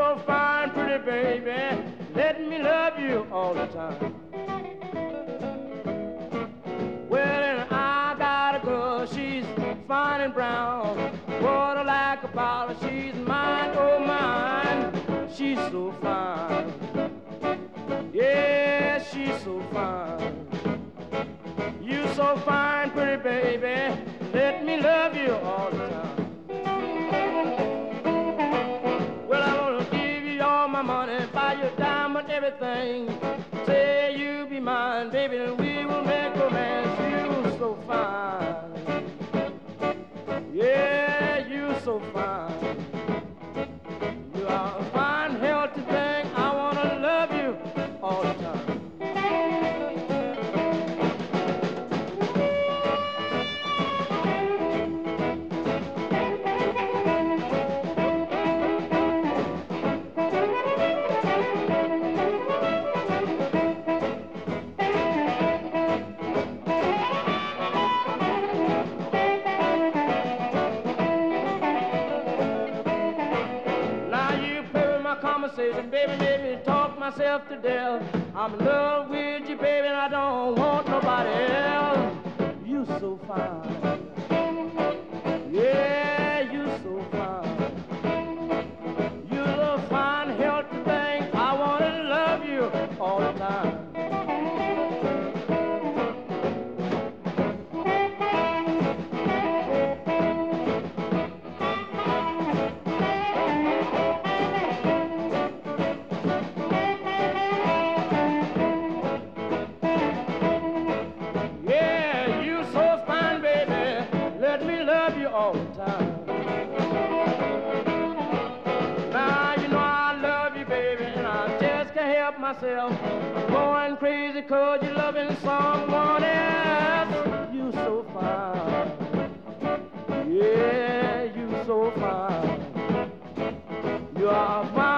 so fine, pretty baby. Let me love you all the time. Well, and I got a girl, she's fine and brown. What I like about her, she's mine, oh mine. She's so fine. Yeah, she's so fine. You so fine, pretty baby. Let me love you all the time. Well, I'm gonna give you all my money, buy you diamond, everything. Say you be mine, baby, and we will make romance. You so fine. Yeah, you so fine. You are a fine, healthy thing. I wanna love you all the time. Now you play with my conversation, baby, made me talk myself to death. I'm in love with you, baby, and I don't want nobody else. You so fine. Yeah, you so fine. You're a fine, healthy thing. I want to love you all the time. Yeah, you so fine, baby. Let me love you all the time. Now you know I love you, baby, and I just can't help myself. I'm going crazy 'cause you're loving someone else. You so fine. Yeah, you so fine. You are fine.